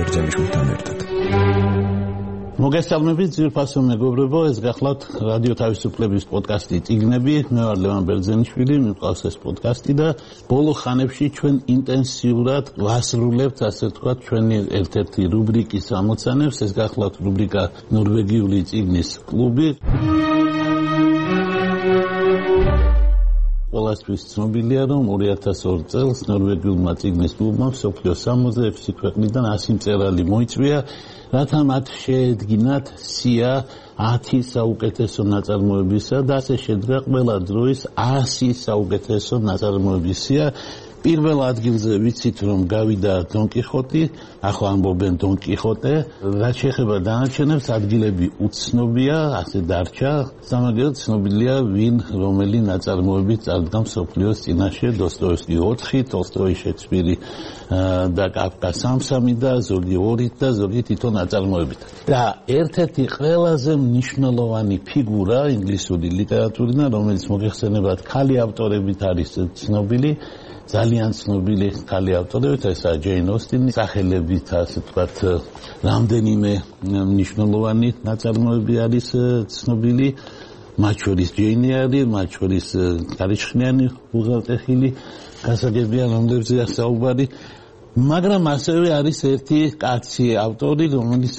ბრძენიშვილთან ერთად. მოგესალმებით ძვირფასო მეგობრებო, ეს გახლავთ რადიო თავისუფლების პოდკასტი წიგნები. მე ვარ ლევან ბერძენიშვილი, მიყვარს ეს პოდკასტი და ბოლო ხანებში ჩვენ ინტენსიურად ვასრულებთ, ასე ვთქვათ, ჩვენი ერთ-ერთი რუბრიკის ამოცანებს. ეს გახლავთ რუბრიკა ნორვეგიული წიგნის კლუბი. ყველასთვის ცნობილია, რომ 2002 წელს ნორვეგიულმა წიგნის კლუბმა მსოფლიოს 66 ქვეყნიდან 100 მწერალი მოიწვია, რათა მათ შეედგინათ სია 10 საუკეთესო ნაწარმოებისა და ასე შედგა ყველა დროის 100 საუკეთესო ნაწარმოების სია. პირველ ადგილზე ვიცით, რომ გავიდა დონ კიხოტი, ახლა ამბობენ დონ კიხოტე. რაც შეეხება დანარჩენებს, ადგილები უცნობია, ასე დარჩა. სამაგერად ცნობილია, ვინ რომელი ნაწარმოებით წარდგა მსოფლიოს წინაშე: დოსტოევსკი 4, ტოლსტოი, შექსპირი და კაფკა 3 და ზოგი 2 და ზოგი თითო ნაწარმოებით. და ერთ-ერთი ყველაზე მნიშვნელოვანი ფიგურა ინგლისური ლიტერატურიდან, რომელიც მოგეხსენებათ, ქალი ავტორებით არის ცნობილი, ძალიან ცნობილი ქალი ავტორებით, ესაა ჯეინ ოსტინი, სახელებით, ასე ვთქვათ, რამდენიმე მნიშვნელოვანი ნაწარმოები არის ცნობილი, მათ შორის ჯეინი არის, მათ შორის ქარიშხნიანი უღელტეხილი გასაგებია, რომლებზეა საუბარი. მაგრამ ასევე არის ერთი კაცი ავტორი, რომლის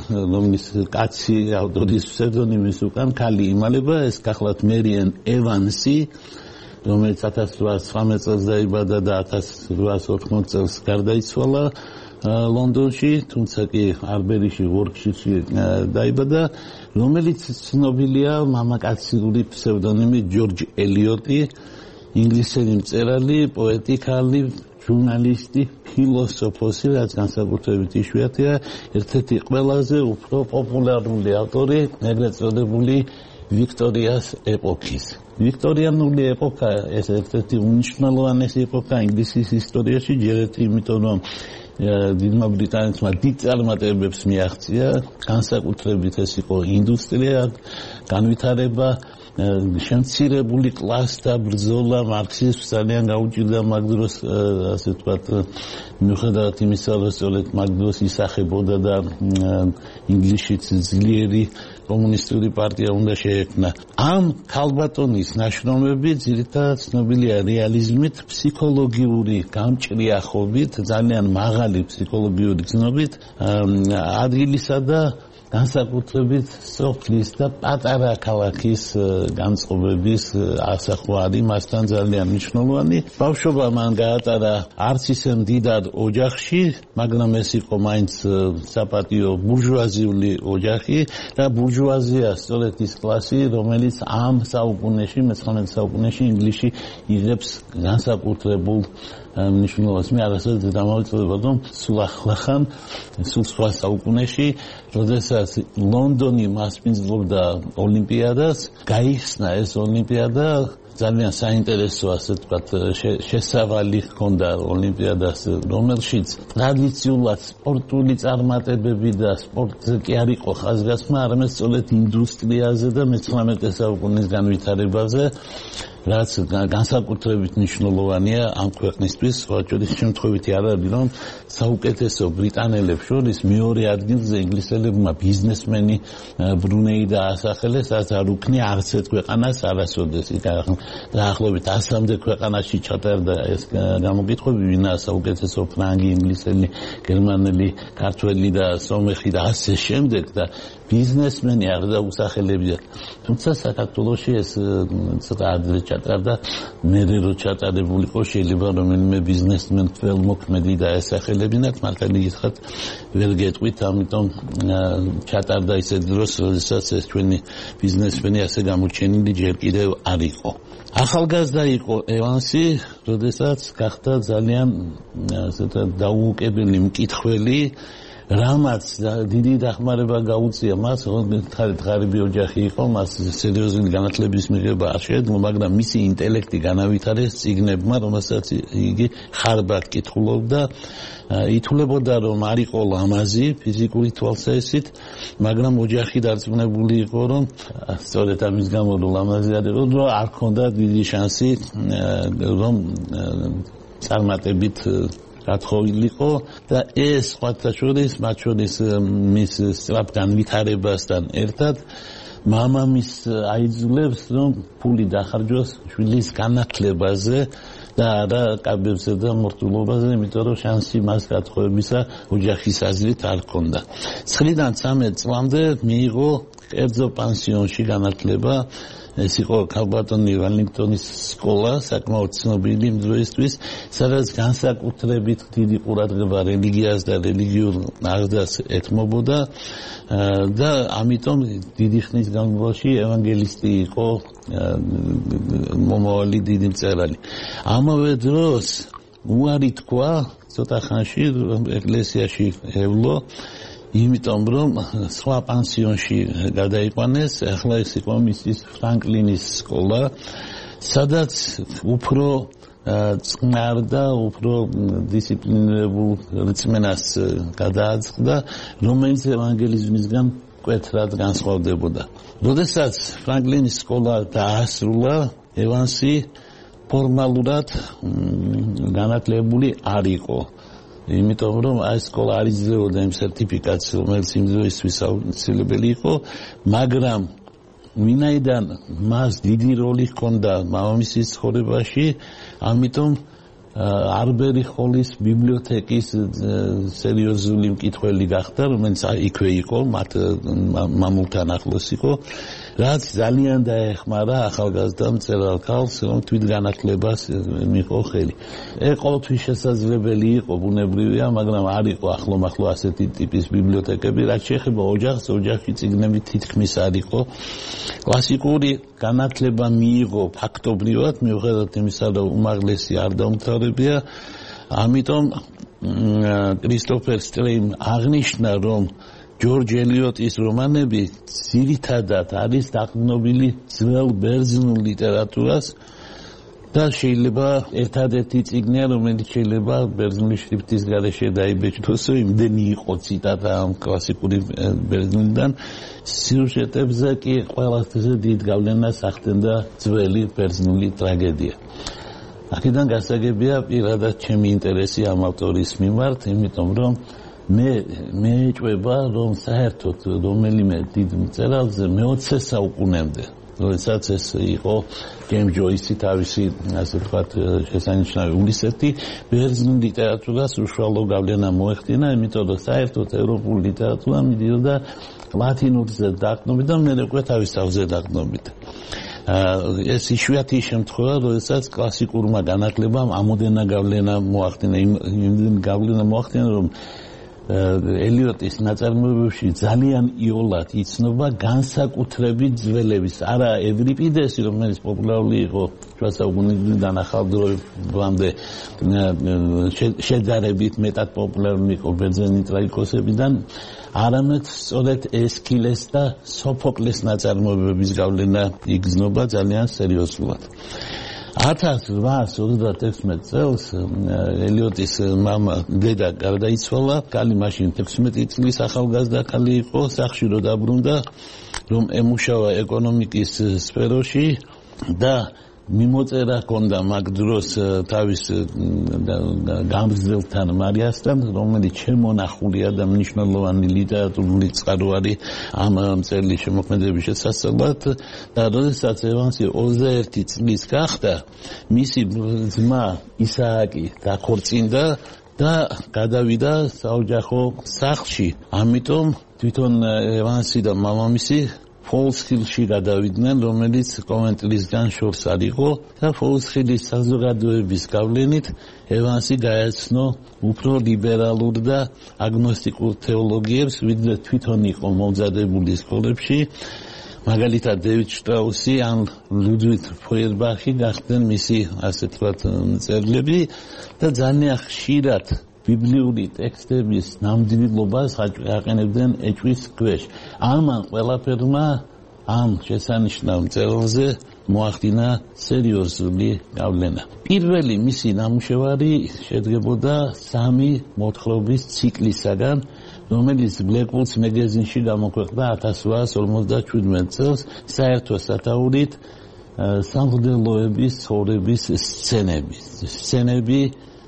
კაცი ავტორის ფსევდონიმის უკან ქალი იმალება, ეს გახლავთ მერიენ ევანსი, რომელიც 1819 წელს დაიბადა და 1880 წელს გარდაიცვალა ლონდონში, თუმცა კი არბერიში, ვორკშირში დაიბადა, რომელიც ცნობილია მამაკაცური ფსევდონიმით ჯორჯ ელიოტი, ინგლისელი მწერალი, პოეტი ქალი, ჟურნალისტი, ფილოსოფოსი, რაც განსაკუთრებით იშვიათია, ერთ-ერთი ყველაზე უფრო პოპულარული ავტორი, ეგრეთ წოდებული ვიქტორიას ეპოქის. ვიქტორიანული ეპოქა ეს ერთ-ერთი უნიშნელოვანესი ეპოქა ინგლისის ისტორიაში, ჯერ ერთი იმიტომ, რომ დიდმა ბრიტანეთმა დიდ წარმატებებს მიაღწია, განსაკუთრებით ეს იყო ინდუსტრია, განვითარება, შემცირებული კლასთა ბრძოლა, მარქსიზმს ძალიან გაუჭირდა მაგ დროს, ასე ვთქვათ, მიუხედავად იმისა, რომ სწორედ მაგ დროს ისახებოდა და ინგლისშიც ძლიერი კომუნისტური პარტია უნდა შეექმნა. ამ ქალბატონის ნაშრომები ძირითადად ცნობილია რეალიზმით, ფსიქოლოგიური გამჭრიახობით, ძალიან მაღალი ფსიქოლოგიური ცნობით, ადგილისა და განსაკუთრებით სოფლის და პატარა ქალაქის განწყობების ასახვა არის მასთან ძალიან მნიშვნელოვანი. ბავშვობა მან გაატარა არც ისე მდიდარ ოჯახში, მაგრამ ეს იყო მაინც საპატიო ბურჟუაზიული ოჯახი და ბურჟუაზია სწორედ ის კლასი, რომელიც ამ საუკუნეში, მე-19 საუკუნეში ინგლისში იღებს განსაკუთრებულ მნიშვნელობას. მე არასოდეს დამავიწყდება, რომ სულ ახლახან, სულ სხვა საუკუნეში, როდესაც ლონდონი მასპინძლობდა ოლიმპიადას, გაიხსნა ეს ოლიმპიადა, ძალიან საინტერესო, ასე ვთქვათ, შესავალი ჰქონდა ოლიმპიადას, რომელშიც ტრადიციულად სპორტული წარმატებები და სპორტზე კი არ იყო ხაზგასმა, არამედ სწორედ ინდუსტრიაზე და მე-19 საუკუნის განვითარებაზე, რაც განსაკუთრებით მნიშვნელოვანია ამ ქვეყნისთვის, სხვაჭოდის შემთხვევითი არ არის, რომ საუკეთესო ბრიტანელებს შორის მეორე ადგილზე ინგლისელებმა ბიზნესმენი ბრუნეი დაასახელეს, რაც არ უქნია არც ერთ ქვეყანას არასოდეს. დაახლოებით 100-მდე ქვეყანაში ჩატარდა ეს გამოკითხვები, ვინაა საუკეთესო ფრანგი, ინგლისელი, გერმანელი, ქართველი და სომეხი და ასე შემდეგ და ბიზნესმენი არ დაუსახელებია. თუმცა საქართველოში ეს ცოტა ადრე ჩატარდა, მერე რო ჩატარებულიყო, შეიძლება რომელიმე ბიზნესმენ ველმოქმედი დაესახელებინათ, მართალი გითხრათ, ვერ გეტყვით, ამიტომ ჩატარდა ისე დროს, როდესაც ეს ჩვენი ბიზნესმენი ასე გამოჩენილი ჯერ კიდევ არ იყო. ახალგაზრდა იყო ევანსი, როდესაც გახდა ძალიან დაუუკებელი მკითხველი, რამაც დიდი დახმარება გაუწია მას, ღარიბი ოჯახი იყო, მას სერიოზული განათლების მიღება არ შეეძლო, მაგრამ მისი ინტელექტი განავითარეს წიგნებმა, რომელსაც იგი ხარბად კითხულობდა, ითვლებოდა, რომ არ იყო ლამაზი ფიზიკური თვალსაჩინით, მაგრამ ოჯახი დარწმუნებული იყო, რომ სწორედ ამის გამო რომ ლამაზი არ იყო, რომ არ ჰქონდა დიდი შანსი, რომ წარმატებით გათხოვილიყო და ეს სხვათა შორის მათ შორის მის სწრაფ განვითარებასთან ერთად მამამის აიძულებს რომ ფული დახარჯოს შვილის განათლებაზე და არა კაბებზე და მორთულობაზე, იმიტომ რომ შანსი მას გათხოვებისა ოჯახის აზრით არ ჰქონდა. 9-დან 13 წლამდე მიიღო კერძო პანსიონში განათლება. ეს იყო ქალბატონი ვალინგტონის სკოლა, საკმაოდ ცნობილი იმ დროისთვის, სადაც განსაკუთრებით დიდი ყურადღება რელიგიას და რელიგიურ აღზრდას ეთმობოდა და ამიტომ დიდი ხნის განმავლობაში ევანგელისტი იყო მომავალი დიდი მწერალი. ამავე დროს უარი თქვა ცოტა ხანში ეკლესიაში ევლო, იმიტომ რომ სხვა პანსიონში გადაიყვანეს, ახლა ეს იყო მისის ფრანკლინის სკოლა, სადაც უფრო წყნარ და უფრო დისციპლინირებულ რწმენას გადააწყდა, რომელიც ევანგელიზმისგან მკვეთრად განსხვავდებოდა. როდესაც ფრანკლინის სკოლა დაასრულა, ევანსი ფორმალურად განათლებული არ იყო. იმიტომ რომ ეს სკოლა არ იძლეოდა იმ სერტიფიკატს, რომელიც იმ დროისთვის აუცილებელი იყო, მაგრამ ვინაიდან მას დიდი როლი ჰქონდა მამამისის ცხოვრებაში, ამიტომ არბერი ხოლის ბიბლიოთეკის სერიოზული მკითხველი გახდა, რომელიც იქვე იყო, მათ მამულთან ახლოს იყო, რაც ძალიან დაეხმარა ახალგაზრდა მწერალ ქალს, რომ თვითგანათლებას მიიღო ხელი. ყოველთვის შესაძლებელი იყო, ბუნებრივია, მაგრამ არ იყო ახლომახლო ასეთი ტიპის ბიბლიოთეკები, რაც შეეხება ოჯახს, ოჯახში წიგნები თითქმის არ იყო. კლასიკური განათლება მიიღო ფაქტობრივად, მიუხედავად იმისა, რომ უმაღლესი არ დაუმთავრებია, ამიტომ კრისტოფერ სტრეიმ აღნიშნა, რომ ჯორჯ ელიოტის რომანები ძირითადად არის დაყრდნობილი ძველ ბერძნულ ლიტერატურას და შეიძლება ერთადერთი წიგნია, რომელიც შეიძლება ბერძნული შრიფტის გარეშე დაიბეჭდოს, იმდენი იყო ციტატა ამ კლასიკური ბერძნულიდან. სიუჟეტებზე კი ყველაზე დიდ გავლენას ახდენდა ძველი ბერძნული ტრაგედია. აქედან გასაგებია პირადად ჩემი ინტერესი ამ ავტორის მიმართ, იმიტომ რომ მე ეჭვება, რომ საერთოდ რომელიმე დიდ მწერალზე მე-20 საუკუნემდე, როდესაც ეს იყო ჯეიმს ჯოისი თავისი, ასე ვთქვათ, შესანიშნავი უნივერსიტეტი, ბერძნულ ლიტერატურას უშუალო გავლენა მოეხდინა, იმიტომ რომ საერთოდ ევროპული ლიტერატურა მიდიოდა ლათინურზე დაყრდნობით და მე უკვე თავის თავზე დაყრდნობით. ეს იშვიათი შემთხვევა, როდესაც კლასიკურმა განათლებამ ამოდენა გავლენა მოახდინა, იმ გავლენა მოახდინა, რომ ელიოტის ნაწარმოებებში ძალიან იოლად იცნობა განსაკუთრებით ძველების, არა ევრიპიდესი, რომელიც პოპულარული იყო შუა საუკუნეებიდან ახალ დროებამდე, შედარებით მეტად პოპულარული იყო ბერძენი ტრაგიკოსებიდან, არამედ სწორედ ესქილეს და სოფოკლეს ნაწარმოებების გავლენა იგრძნობა ძალიან სერიოზულად. 1836 წელს ელიოტის დედა გარდაიცვალა, კალი მაშინ 16 წლის ახალგაზრდა კალი იყო, სახლში რო დაბრუნდა, რომ ემუშავა ეკონომიკის სფეროში და მიმოწერა ჰქონდა მაგ დროს თავის გამგზელთან მარიასთან, რომელიც შემონახულია და მნიშვნელოვანი ლიტერატურული წყაროარი ამ მწერლის შემოქმედების შესასწავლად და როდესაც ევანსი 21 წლის გახდა, მისი ძმა ისააკი დაქორწინდა და გადავიდა საოჯახო სახლში. ამიტომ თვითონ ევანსი და მამამისი ფოლსხილში გადავიდნენ, რომელიც კომენტრისგან შორს არ იყო და ფოლსხილის საზოგადოების გავლენით ევანსი გაეცნო უფრო ლიბერალურ და აგნოსტიკურ თეოლოგიებს, ვიდრე თვითონ იყო მომზადებული სკოლებში. მაგალითად დევიდ შტრაუსი ან ლუდვიგ ფოიერბახი გახდნენ მისი, ასე ვთქვათ, მწერლები და ძალიან ხშირად ბიბლიური ტექსტების ნამდვილობას აყენებდნენ ეჭვის ქვეშ. ამან ყველაფერმა ამ შესანიშნავ მწერალზე მოახდინა სერიოზული გავლენა. პირველი მისი ნამუშევარი შედგებოდა 3 მოთხრობის ციკლისაგან, რომელიც Blackwood's Magazine-ში გამოქვეყნდა 1857 წელს, საერთო სათაურით სამღვდელოების ცხოვრების სცენები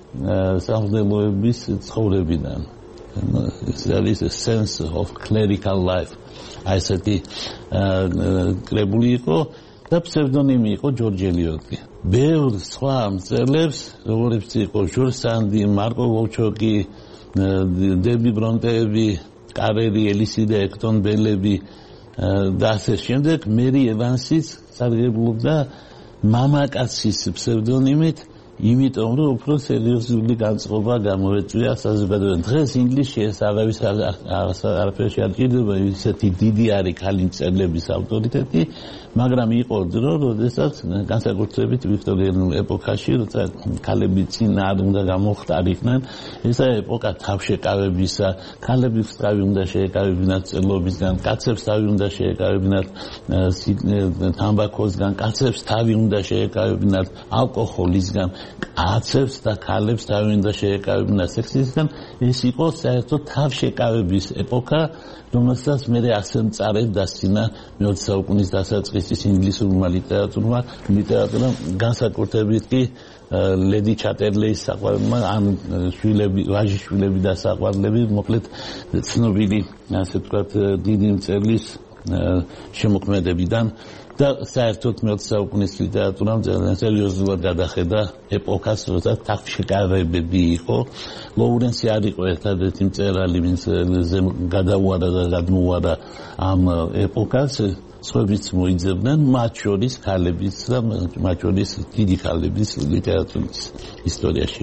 სამღვდელოების ცხოვრებიდან. There is a sense of clerical life. აი ესეთი კრებული იყო და ფსევდონიმი იყო ჯორჯ ელიოტი. ბევრ სხვა მწერლებს, როგორიც იყო ჟორჟ სანდი, მარკო ვოჩოკი, დები ბრონტეები, კარერი, ელისი და ექტონ ბელები და ასე შემდეგ, მერი ევანსიც სარგებლობდა მამაკაცის ფსევდონიმით, იმიტომ რომ უფრო სერიოზული განწყობა გამოეწვია საზოგადოებამ. დღეს ინგლისში ეს არაფერში არ ჭირდება ისეთი დიდი არის ქალი მწერლების ავტორიტეტი, მაგრამ იყო დრო, როდესაც განსაკუთრებით ვიქტორიანულ ეპოქაში, როცა ქალები წინ არ უნდა გამოხტარიყვნენ, ესა ეპოქა თავშეკავებისა, ქალები თავი უნდა შეეკავებინათ წერლობისგან, კაცებს თავი უნდა შეეკავებინათ თამბაქოსგან, კაცებს თავი უნდა შეეკავებინათ ალკოჰოლისგან, კაცებს და ქალებს თავი უნდა შეეკავებინათ სექსისგან. ეს იყო საერთოდ თავშეკავების ეპოქა, რომელსაც მე ასე მწარედ დასცინა მე-20 საუკუნის დასაწყისის ინგლისურმა ლიტერატურამ, განსაკუთრებით კი ლედი ჩატერლეის საყვარელმა, ან ვაჟიშვილები და საყვარლები, მოკლედ ცნობილი, ასე ვთქვათ, დიდი მწერლის შემოქმედებიდან და საერთოდ მე-20 საუკუნის ლიტერატურამ ძალიან სერიოზულად გადახედა ეპოქას, როცა თავშეკავებები იყო. ლოურენსი არ იყო ერთადერთი მწერალი, ვინც გადაუარა და გადმოუარა ამ ეპოქას, სხვაებიც მოიძებდნენ, მათ შორის ქალების და მათ შორის დიდი ქალების ლიტერატურის ისტორიაში.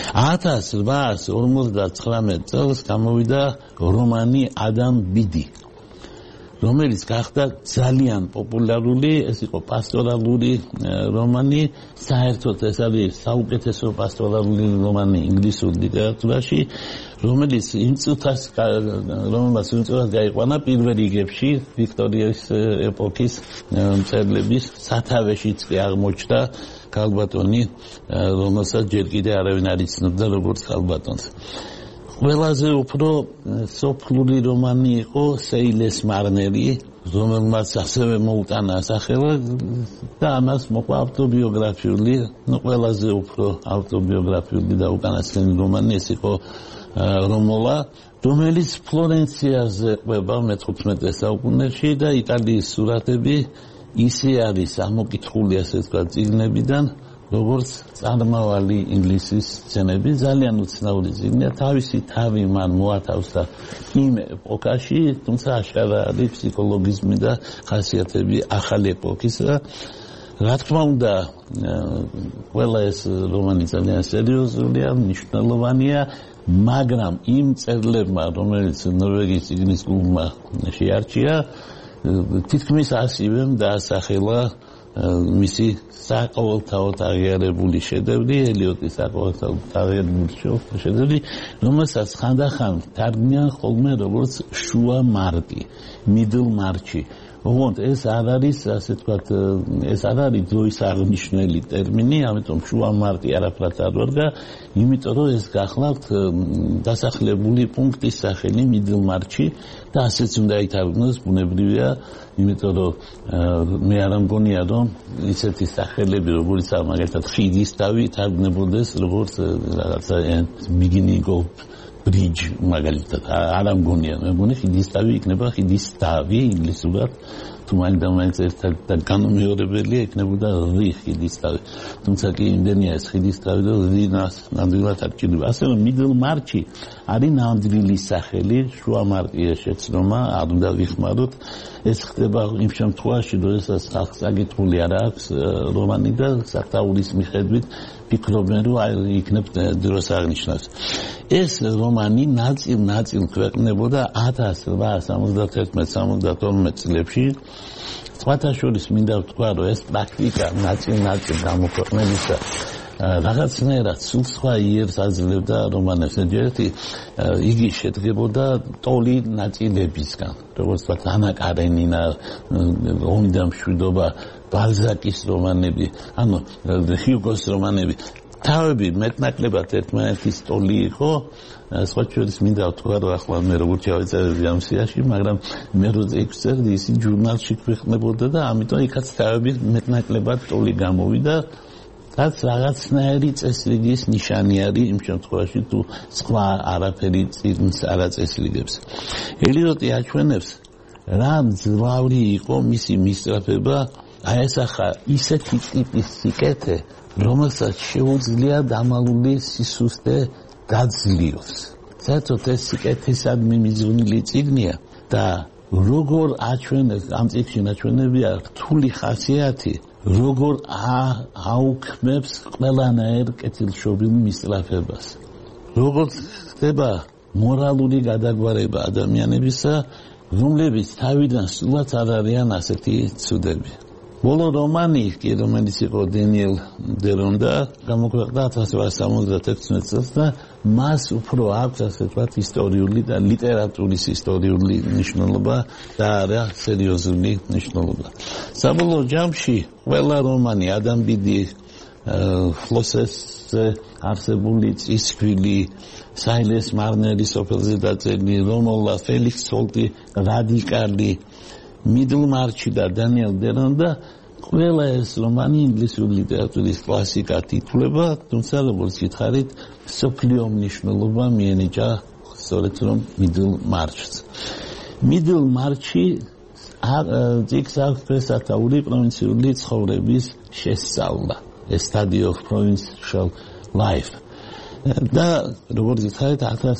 1859 წელს გამოვიდა რომანი ადამ ბიდი, რომელიც გახდა ძალიან პოპულარული, ეს იყო პასტორალური რომანი, საერთოდ ეს არის საუკეთესო პასტორალური რომანი ინგლისურ ლიტერატურაში, რომელიც იმ წუთას გაიყვანა პირველ რიგებში ვიქტორიის ეპოქის მწერლების სათავეშიც კი აღმოჩნდა ქალბატონი, რომელსაც ჯერ კიდე არავინ არ იცნობდა როგორც ქალბატონს. ყველაზე უფრო სოფლური რომანი იყო სეილეს მარნერი, რომელმაც ასევე მოუტანა სახელი და ამას მოყვა ავტობიოგრაფიული, ყველაზე უფრო ავტობიოგრაფიული და უკანასკნელი რომანი ეს იყო რომოლა, რომელიც ფლორენციაზე ყვება მე-15 საუკუნეში და იტალიის სურათები ისე არის ამოკითხული, ასე ვთქვათ, წიგნებიდან, როგორც წარმავალი ინგლისის სცენები, ძალიან უცნაური წიგნია, თავისი თავი მან მოათავსა იმ ეპოქაში, თუმცა აშკარა არის ფსიქოლოგიზმი და ხასიათები ახალი ეპოქისა. რა თქმა უნდა, ყველა ეს რომანი ძალიან სერიოზულია, მნიშვნელოვანია, მაგრამ იმ მწერლებმა, რომელიც ნორვეგიის წიგნის კლუბმა შეარჩია, თითქმის ასივემ დაასახელა მისი საყოველთაოდ აღიარებული შედევრი, ელიოტის საყოველთაოდ აღიარებული შედევრი, რომელსაც ხანდახან თარგმნიან ხოლმე როგორც შუა მარტი, middle march-ი. ოღონდ ეს არ არის, ასე ვთქვათ, ეს არ არის დროის აღნიშნული ტერმინი, ამიტომ შუა მარტი არაფრად არ ვარგა, იმიტომ რომ ეს გახლავთ დასახლებული პუნქტის სახელი middle march-ი და ასეც უნდა ითარგმნოს, ბუნებრივია, იმიტომ რომ მე არ მგონია რომ ისეთი სახელები, როგორც მაგალითად ხიდის თავი თარგმნებოდეს როგორც რაღაცა beginning of bridge მაგალითად არ მგონია, მე მგონი ხიდის თავი იქნება ხიდის თავი ინგლისურად, თუ მაინც ერთად განმეორებელია იქნებოდა რი ხიდის თავი, თუმცა კი იმდენია ეს ხიდის თავი და რინას ნამდვილად არ ჭირდება. ასე რომ middle march-ი არის ნამდვილი სახელი, შუა მარტია შეცდომა, არ უნდა ვიხმაროთ. ეს ხდება იმ შემთხვევაში, როდესაც ხალხს აკითხული არ აქვს რომანი და საფრთხის მიხედვით ფიქრობენ, რომ იქნებ დროს აღნიშნავს. ეს რომანი ნაწილ ქვეყნდებოდა 1871-72 წლებში. სხვათა შორის მინდა ვთქვა, რომ ეს პრაქტიკა ნაწილ გამოქვეყნებისა რაღაცნაირად სულ სხვა იერს აძლევდა რომანებს. ერთი იგი შედგებოდა ტოლი ნაწილებისგან, როგორც ვთქვათ, ანა კარენინა, ომი და მშვიდობა, ბალზაკის რომანები, ანუ ჰიუგოს რომანები. თავები მეტნაკლებად ერთმანეთის ტოლი იყო, სხვა შორის მინდა ვთქვა, რომ ახლა მე როგორც ჩავეწერდი ამ სიაში, მაგრამ მე როცა იქ ვწერდი, ისინი ჟურნალში ქვეყნდებოდა და ამიტომ იქაც თავები მეტნაკლებად ტოლი გამოვიდა. რაც რაღაცნაირი წესრიგის ნიშანი არის იმ შემთხვევაში თუ სხვა არაფერი წიგნს არ აწესრიგებს. ელიზოტი აჩვენებს რა მძლავრი იყო მისი მისწრაფება აესახა ისეთი ტიპის სიკეთე რომელსაც შეუძლია დამალული სისუსტე გაძლიეროს. საერთოდ ეს სიკეთისადმი მიზრუნილი წიგნია და როგორ აჩვენებს ამ წიგნში აჩვენებია რთული ხასიათი როგორ აუქმებს ყველანაირ კეთილშობილ მისწრაფებას. როგორ ხდება მორალური გადაგვარება ადამიანებისა, რომლებიც თავიდან სულაც არ არიან ასეთი ცუდები. ბოლო რომანი, რომელიც იყო დენიელ დერონდა, გამოქვეყნდა 1876 წელს და მას უფრო აქვს ასე ვთქვათ ისტორიული და ლიტერატურის ისტორიული მნიშვნელობა და არა სერიოზული მნიშვნელობა. საბოლოო ჯამში ყველა რომანი ადამბიდი ფლოსესზე არსებული წისქვილი საილეს მარნერის სოფელზე დაწერილი რომოლა ფელიქს ჰოლტი რადიკალი მიდლმარჩი და დანიელ დერონდა ყველა ეს რომანი ინგლისური ლიტერატურის კლასიკად ითვლება, თუმცა როგორც გითხარით, მსოფლიო მნიშვნელობა მიენიჭა სწორედ რომ მიდლმარჩს. მიდლმარჩი წიგნს აქვს დღესათაური პროვინციული ცხოვრების შესწავლა, a study of provincial life. და როგორც გითხარით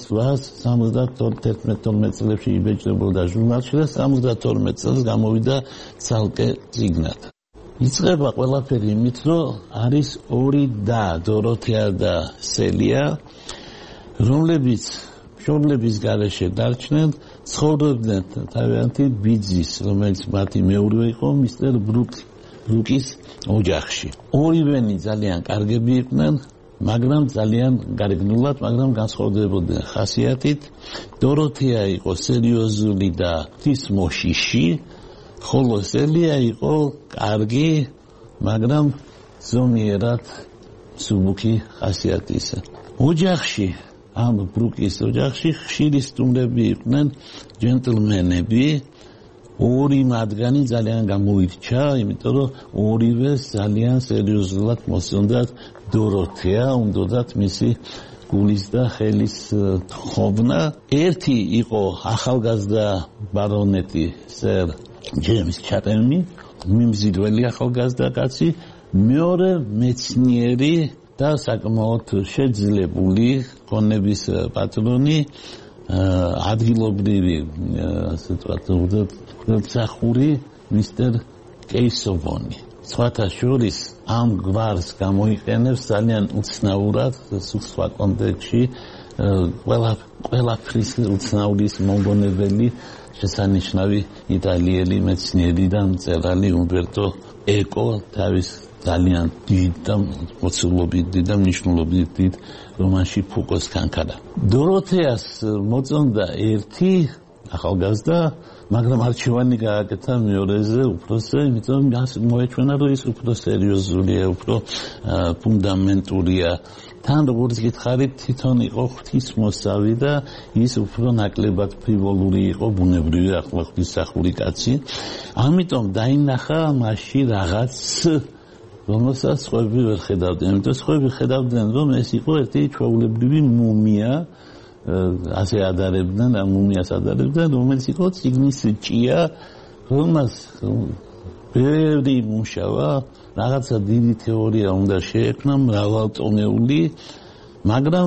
1872 წლებში იბეჭდებოდა ჟურნალში და 72 წელს გამოვიდა ცალკე წიგნად. იწყება ყველაფერი იმით, რომ არის ორი და დოროთეა და სელია, რომლებიც მშობლების გარეშე დარჩნენ, ცხოვრობდნენ თავიანთი ბიძის, რომელიც მათი მეურვე იყო, მისტერ ბრუკის ოჯახში. ორივენი ძალიან კარგები იყვნენ, მაგრამ ძალიან გარეგნულად, მაგრამ განსხვავდებოდნენ ხასიათით. დოროთეა იყო სერიოზული და ღვთისმოშიში, ხოლო სელია იყო კარგი, მაგრამ ზომიერად მსუბუქი ხასიათისა. ოჯახში, ამ ბრუკის ოჯახში ხშირი სტუმრები იყვნენ ჯენტლმენები, ორი მათგანი ძალიან გამოირჩა, იმიტომ რომ ორივეს ძალიან სერიოზულად მოსწონდათ დოროთეა, უნდათ მისი გულის და ხელის თხოვნა. ერთი იყო ახალგაზრდა ბარონეტი სერ ჯეიმს ჩატემი, მიმზიდველი ახალგაზრდა კაცი, მეორე მეცნიერი და საკმაოდ შეძლებული ქონების პატრონი, ადგილობრივი, ასე ვთქვათ, ღვთისმსახური მისტერ კეისოვონი. სხვათა შორის ამ გვარს გამოიყენებს ძალიან უცნაურად სხვა კონტექსტში ყველაფრის უცნაურის მომგონებელი შესანიშნავი იტალიელი მეცნიერი და მწერალი უმბერტო ეკო თავის ძალიან დიდ და მოცულობით და მნიშვნელობით დიდ რომანში ფუკოს კანკადა. დოროთეას მოწონდა ერთი ახალგაზრდა, მაგრამ არჩევანი გააკეთა მეორეზე უფროსზე, იმიტომ მოეჩვენა, რომ ის უფრო სერიოზულია, უფრო ფუნდამენტურია. თან როგორც გითხარით, თვითონ იყო ღვთისმოსავი და ის უფრო ნაკლებად ფრივოლური იყო, ბუნებრივი ახლა ღვთისმსახური კაცი. ამიტომ დაინახა მასში რაღაც რომელსაც სხვები ვერ ხედავდნენ. იმიტომ სხვები ხედავდნენ, რომ ეს იყო ერთი ჩვეულებრივი მუმია, ასე ადარებდნენ, ამ მუმიას ადარებდნენ, რომელიც იყო წიგნის ჭია, რომელს ბევრი მუშავა, რაღაცა დიდი თეორია უნდა შეექმნა, მრავალტომეული, მაგრამ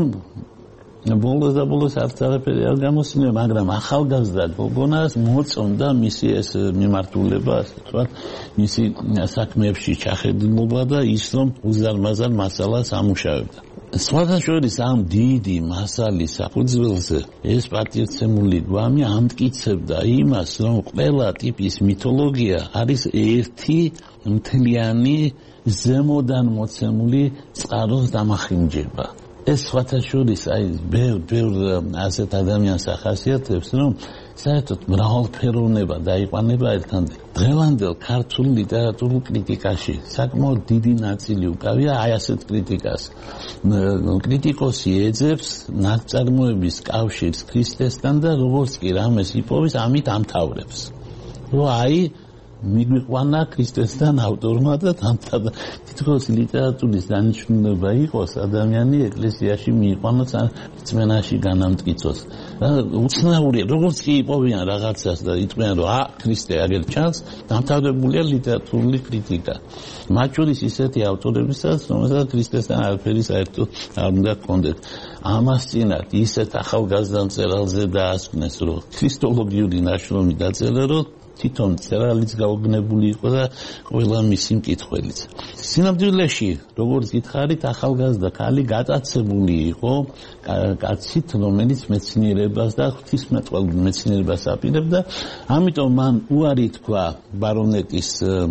ბოლოს არც არაფერი არ გამოსცემ, მაგრამ ახალგაზრდა გოგონას მოწონდა მისი ეს მიმართულება, ასე ვთქვათ, მისი საქმეებში ჩახედულობა და ის რომ უზარმაზარ მასალას ამუშავებდა. სხვათა შორის ამ დიდი მასალის საფუძველზე ეს პატივცემული გვამი ამტკიცებდა იმას, რომ ყველა ტიპის მითოლოგია არის ერთი მთლიანი ზემოდან მოცემული წყაროს დამახინჯება. ეს სხვათა შორის ბევრ ასეთ ადამიანს ახასიათებს, რომ საერთოდ მრავალფეროვნება დაიყვანება ერთამდე. დღევანდელ ქართულ ლიტერატურულ კრიტიკაში საკმაოდ დიდი ნაწილი უკავია აი ასეთ კრიტიკას. კრიტიკოსი ეძებს ნაწარმოების კავშირს ქრისტესთან და როგორც კი რამეს იპოვის, ამით ამთავრებს. რომ აი მიგვიყვანა ქრისტესთან ავტორმა და დამთავრდა თითქოს ლიტერატურის დანიშნულება იყოს ადამიანი ეკლესიაში მიიყვანოს ან რწმენაში განამტკიცოს. უცნაურია, როგორც კი იპოვიან რაღაცას და იტყვიან რომ ქრისტე აგერ ჩანს, დამთავრებულია ლიტერატურული კრიტიკა. მათ შორის ისეთი ავტორებისაც, რომელსაც ქრისტესთან არაფერი საერთო არ უნდა ჰქონდეთ. ამას წინათ ისეთ ახალგაზრდა მწერალზე დაასკვნეს, რომ ქრისტოლოგიური ნაშრომი დაწერა, რომ თვითონ მწერალიც გაუგნებული იყო და ყველა მისი მკითხველიც. სინამდვილეში, როგორც გითხარით, ახალგაზრდა ქალი გატაცებული იყო კაცით, რომელიც მეცნიერებას და ღვთისმეტყველურ მეცნიერებას აპირებდა, ამიტომ მან უარი თქვა ბარონეტის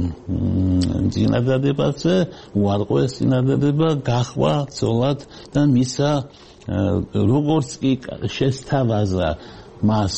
წინადადებაზე, უარყო ეს წინადადება, გახვა ცოლად და მისა როგორც კი შესთავაზა მას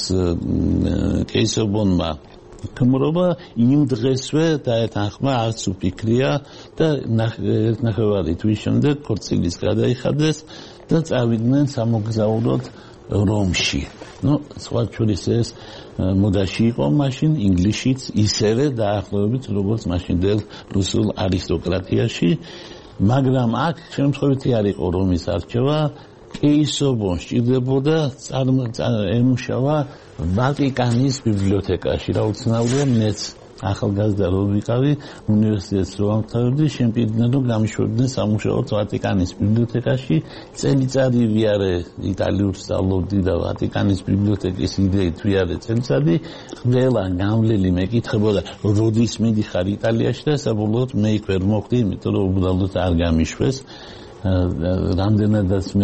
კეისობონმა ქმრობა, იმ დღესვე დაეთანხმა არც უფიქრია და ნახევარი თვის შემდეგ ქორწილის გადაიხადეს და წავიდნენ სამოგზაუროდ რომში. სხვა შორის ეს მოდაში იყო მაშინ ინგლისშიც ისევე დაახლოებით როგორც მაშინდელ რუსულ არისტოკრატიაში, მაგრამ აქ შემთხვევითი არ იყო რომის არჩევა, კეისობონს სჭირდებოდა ემუშავა ვატიკანის ბიბლიოთეკაში. რა უცნაურია, მეც ახალგაზრდა რო ვიყავი, უნივერსიტეტს რო ამთავრებდი, შემპირდნენ რომ გამიშვებდნენ სამუშაოდ ვატიკანის ბიბლიოთეკაში. წელიწადი ვიარე იტალიურს სწავლობდი და ვატიკანის ბიბლიოთეკის იდეით ვიარე წელიწადი. ყველა გამვლელი მეკითხებოდა, როდის მიდიხარ იტალიაში და საბოლოოდ მე იქ ვერ მოხვდი, იმიტომ რომ უბრალოდ არ გამიშვეს. რამდენადაც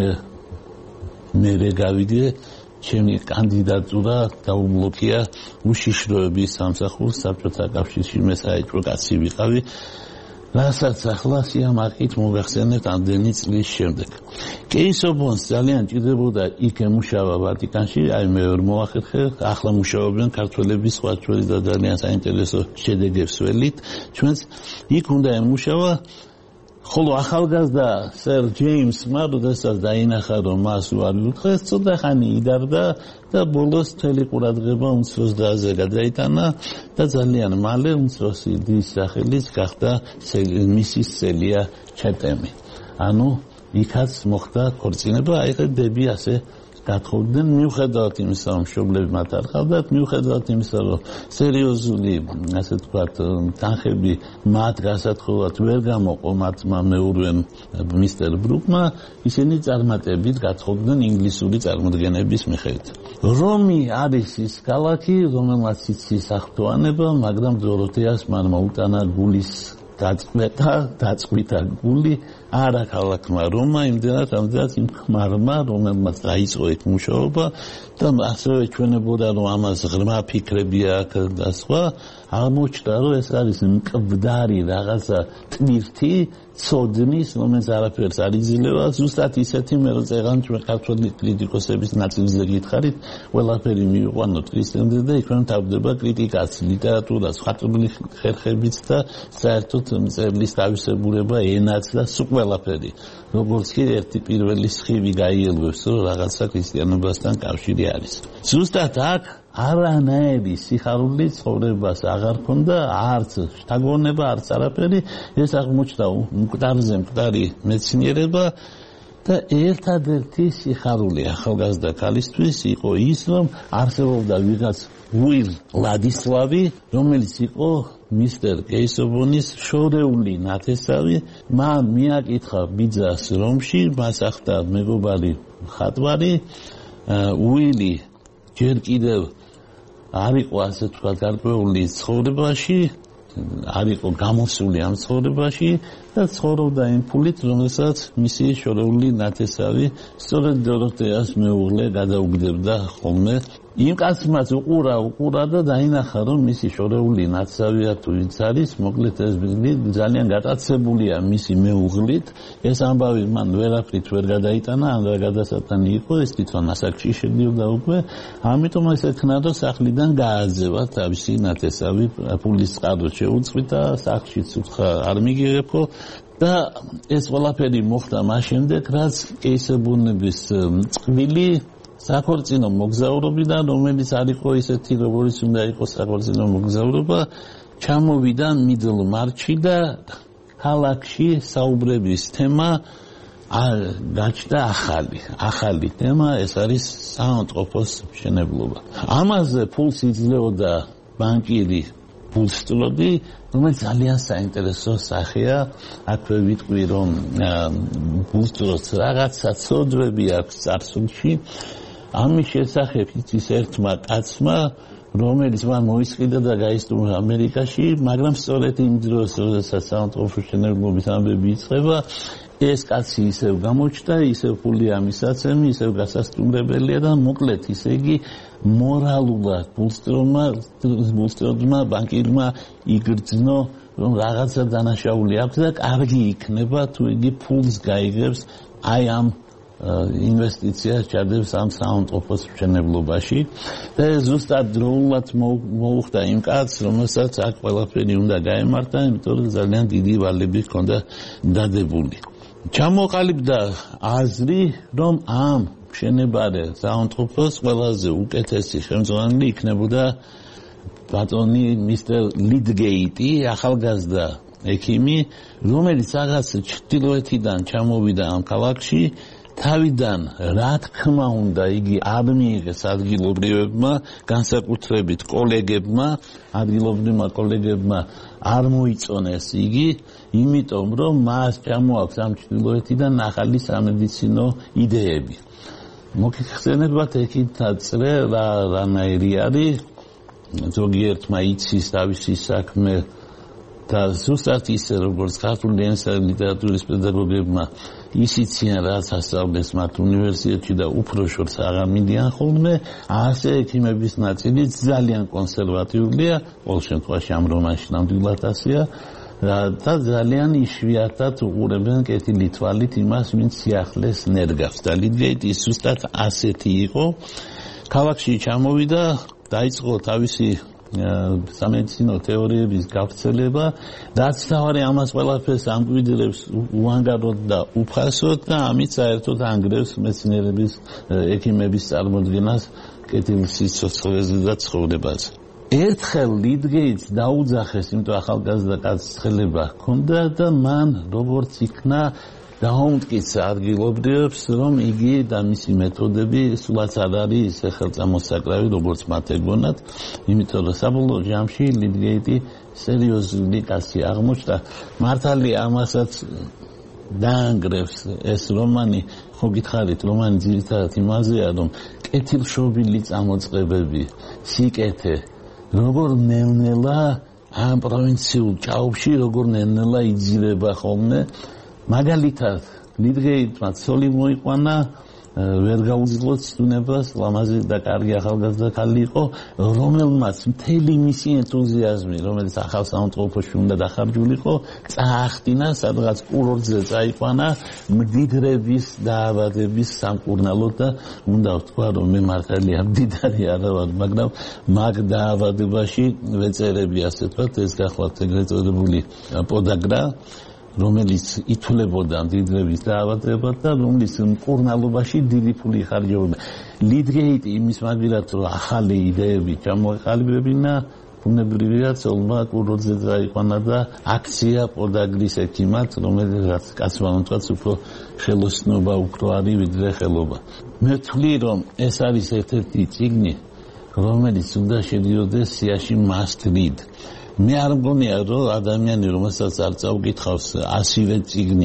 მე გავიგე, ჩემი კანდიდატურა დაუბლოკია უშიშროების სამსახურს საბჭოთა კავშირში, მე საერთო კაცი ვიყავი, რასაც ახლა სიამაყით მოგახსენებთ ამდენი წლის შემდეგ. კეისობონს ძალიან ჭირდებოდა იქ ემუშავა ვატიკანში, აი მე ვერ მოახერხე, ახლა მუშაობენ ქართველები სხვა შორის და ძალიან საინტერესო შედეგებს ველით, ჩვენც იქ უნდა ემუშავა. ხოლო ახალგაზრდა სერ ჯეიმსმა, როდესაც დაინახა რომ მას უარი უთხრეს, ცოტა ხანი იდარდა და ბოლოს მთელი ყურადღება უმცროს დაზე გადაიტანა და ძალიან მალე უმცროსი დის სახელიც გახდა მისის სელია ჩეტემი. ანუ იქაც მოხდა ქორწინება, აი დები ასე გათხოვდნენ, მიუხედავად იმისა, რომ მშობლები მათ არ ჰყავდათ, მიუხედავად იმისა, რომ სერიოზული, ასე ვთქვათ, თანხები მათ გასათხოვად ვერ გამოყო მათმა მეურვემ მისტერ ბრუკმა, ისინი წარმატებით გათხოვდნენ ინგლისური წარმოდგენების მიხედვით. რომი არის ის ქალაქი, რომელმაც იცის ახტოვანება, მაგრამ დოროთეას მან მოუტანა გულის დაწყვიტა გული, არა ქალაქმა რომა, იმდენად რამდენად იმ ქმარმა, რომელმაც დაიწყო იქ მუშაობა და ასევე ჩვენებოდა, რომ ამას ღრმა ფიქრები აქვს და სხვა, აღმოჩნდა, რომ ეს არის მკვდარი რაღაცა ტვირთი, ცოდნის, რომელიც არაფერს არ იძლევა, ზუსტად ისეთი, მე რო წეღან ჩვენ ქართველი კრიტიკოსების ნაწილზე გითხარით, ყველაფერი მივიყვანოთ ქრისტემდე და იქ თავდება კრიტიკაც, ლიტერატურას, ხატული ხერხებიც და საერთოდ მწერლის თავისებურება, ენაც და სულ ყველაფერი. როგორც კი ერთი პირველი სხივი გაიელვებს, რომ რაღაცა ქრისტიანობასთან კავშირი არის. ზუსტად აქ არანაირი სიხარული ცხოვრებას აღარ ქონდა, არც შთაგონება, არც არაფერი, ეს აღმოჩნდა მკვდარზე მკვდარი მეცნიერება და ერთადერთი სიხარული ახალგაზრდა ქალისთვის იყო ის, რომ არსებობდა ვიღაც უილ ლადისლავი, რომელიც იყო მისტერ კეისობონის შორეული ნათესავი, მან მიაკითხა ბიძას რომში, მას ახდა მეგობარი მხატვარი, უილი ჯერ კიდევ არ იყო ასე თქვა გარკვეული ცხოვრებაში, არ იყო გამოსული ამ ცხოვრებაში და ცხოვრობდა იმ ფულით, რომელსაც მისი შორეული ნათესავი სწორედ დოროთეას მეუღლე გადაუგდებდა ხოლმე. იმ კაცმაც უყურა და დაინახა, რომ მისი შორეული ნათესავია თუ ვინც არის, მოკლედ ეს ძალიან გატაცებულია მისი მეუღლით. ეს ამბავი მან ვერაფრით ვერ გადაიტანა, ან რა გადასატანი იყო, ეს თვითონ ასაკში შედიოდა უკვე, ამიტომ ეს ეთქნა, რომ სახლიდან გააძევა თავისი ნათესავი, ფულის წყარო შეუწყვიტა, სახლშიც უთხრა არ მიგიღებო და ეს ყველაფერი მოხდა მას შემდეგ, რაც კეისობონების წყვილი საქორწინო მოგზაურობიდან, რომელიც არ იყო ისეთი, როგორც უნდა იყოს საქორწინო მოგზაურობა, ჩამოვიდა მიდლ-მარჩი და ქალაქში საუბრების თემა გაჩნდა ახალი თემა, ეს არის საავადმყოფოს მშენებლობა. ამაზე ფულს იძლეოდა ბანკირი ბულსტროდი, რომელიც ძალიან საინტერესო სახეა. აქვე ვიტყვი, რომ ბულსტროდს რაღაცა ცოდვები აქვს წარსულში. ამის შესახებ იცის ერთმა კაცმა, რომელიც მან მოისყიდა და გაისტუმრა ამერიკაში, მაგრამ სწორედ იმ დროს, როდესაც საავადმყოფოს მშენებლობის ამბები იწყება, ეს კაცი ისევ გამოჩნდა, ისევ ფული ამისაცემი, ისევ გასასტუმრებელია და მოკლედ ისე იგი მორალურად ბულსტროდმა ბანკირმა იგრძნო, რომ რაღაცა დანაშაული აქვს და კარგი იქნება თუ იგი ფულს გაიგებს აი ამ ინვესტიციას ჩადებს ამ საავადმყოფოს მშენებლობაში და ზუსტად დროულად მოუხდა იმ კაცს, რომელსაც აქ ყველაფერი უნდა გაემართა, იმიტომ რომ ძალიან დიდი ვალები ჰქონდა დადებული. ჩამოყალიბდა აზრი, რომ ამ მშენებარე საავადმყოფოს ყველაზე უკეთესი ხელმძღვანელი იქნებოდა ბატონი მისტერ ლიდგეიტი, ახალგაზრდა ექიმი, რომელიც რაღაც ჩრდილოეთიდან ჩამოვიდა ამ ქალაქში. თავიდან რა თქმა უნდა იგი არ მიიღეს ადგილობრივებმა, განსაკუთრებით კოლეგებმა, ადგილობრივმა კოლეგებმა არ მოიწონეს იგი, იმიტომ რომ მას ჩამოაქვს ამ ჩრდილოეთიდან ახალი სამედიცინო იდეები. მოგიხსენებათ ეკითხა წრე რანაირი არის, ზოგიერთმა იცის თავისი საქმე და ზუსტად ისე როგორც ქართული ენისა და ლიტერატურის პედაგოგებმა ისიციან რაც ასწავლეს მათ უნივერსიტეტში და უფრო შორს აღარ მიდიან ხოლმე, ასე ექიმების ნაწილი ძალიან კონსერვატიულია, ყოველ შემთხვევაში ამ რომანში ნამდვილად ასეა და ძალიან იშვიათად უყურებენ კეთილი თვალით იმას, ვინც სიახლეს ნერგავს და ლიდგეიტი ზუსტად ასეთი იყო. ქალაქში ჩამოვიდა, დაიწყო თავისი სამედიცინო თეორიების გავრცელება, რაც თავარი ამას ყველაფერს ამკვიდრებს უანგაროდ და უფასოდ და ამით საერთოდ ანგრევს მეცნიერების, ექიმების წარმოდგენას კეთილ სიცოცხლეზე და ცხოვრებაზე. ერთხელ ლიდგეიტს დაუძახეს, იმიტომ ახალგაზრდა კაცს ცხელება ჰქონდა და მან როგორც იქნა დაუმტკიცა ადგილობრივებს, რომ იგი და მისი მეთოდები სულაც არ არის ისე ხელწამოსაკრავი, როგორც მათ ეგონათ, იმიტომ რომ საბოლოო ჯამში ლიდგეიტი სერიოზული კაცი აღმოჩნდა. მართალია ამასაც დაანგრევს ეს რომანი, ხო გითხარით, რომანი ძირითადად იმაზეა, რომ კეთილშობილი წამოწყებები, სიკეთე, როგორ ნელ-ნელა ამ პროვინციულ ჭაობში, როგორ ნელ-ნელა იძირება ხოლმე. მაგალითად, ლიდგეიტმა ცოლი მოიყვანა, ვერ გაუძლო ცნებას, ლამაზი და კარგი ახალგაზრდა ქალი იყო, რომელმაც მთელი მისი ენთუზიაზმი, რომელიც ახალ საავადმყოფოში უნდა დახარჯულიყო, წაახდინა, სადღაც კურორტზე წაიყვანა მდიდრების დაავადების სამკურნალოდ და უნდა ვთქვა, რომ მე მართალია მდიდარი არა ვარ, მაგრამ მაგ დაავადებაში ვეწერები ასე ვთქვათ, ეს გახლავთ ეგრეთ წოდებული პოდაგრა, რომელიც ითვლებოდა მდიდრების დაავადებად და რომლის მკურნალობაში დიდი ფული იხარჯებოდა. ლიდგეიტი იმის მაგილად, რომ ახალი იდეები ჩამოეყალიბებინა, ბუნებრივია ცოლმა კურორტზე წაიყვანა და აქცია პოდაგრის ექიმად, რომელიც კაცმა თქვაც უფრო ხელოსნობა უფრო არის ვიდრე ხელობა. მე ვთვლი, რომ ეს არის ერთ-ერთი წიგნი, რომელიც უნდა შედიოდეს სიაში must read. მე არ მგონია, რომ ადამიანი, რომელსაც არ წაუკითხავს 100-ვე წიგნი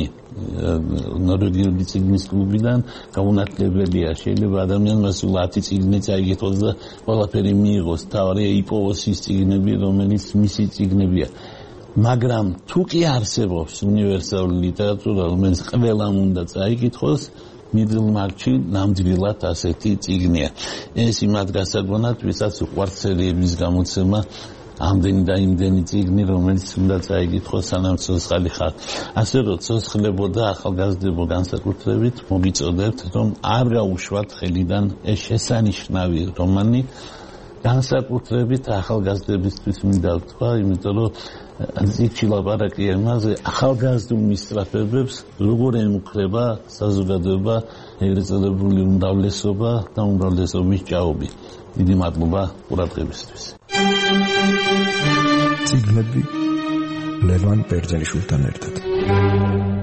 ნორვეგიული წიგნის კლუბიდან, გაუნათლებელია. შეიძლება ადამიანმა სულ 10 წიგნი წაიგეთოს და ყველაფერი მიიღოს. თავარია იპოვოს ის წიგნები, რომელიც მისი წიგნებია. მაგრამ თუ კი არსებობს უნივერსალური ლიტერატურა, რომელიც ყველამ უნდა წაიკითხოს, მიდლ-მარჩი ნამდვილად ასეთი წიგნია. ეს იმად გასაგონად, ვისაც უყვართ სერიების გამოცემა, ამდენი და იმდენი წიგნი, რომელიც უნდა წაიკითხოს, სანამ ცოცხალი ხარ. ასე რომ ცოცხლებოდა ახალგაზრდებო განსაკუთრებით, მოგიწოდებთ, რომ არ გაუშვათ ხელიდან ეს შესანიშნავი რომანი, განსაკუთრებით ახალგაზრდებისთვის მინდა ვთქვა, იმიტომ რომ წიგნში ლაპარაკია იმაზე, ახალგაზრდულ მისწრაფებებს როგორ ემუქრება საზოგადოება, ეგრეთ წოდებული უმრავლესობა და უმრავლესობის ჭაობი. დიდი მადლობა ყურადღებისთვის. წიგნები ლევან ბერძენიშვილთან ერთად.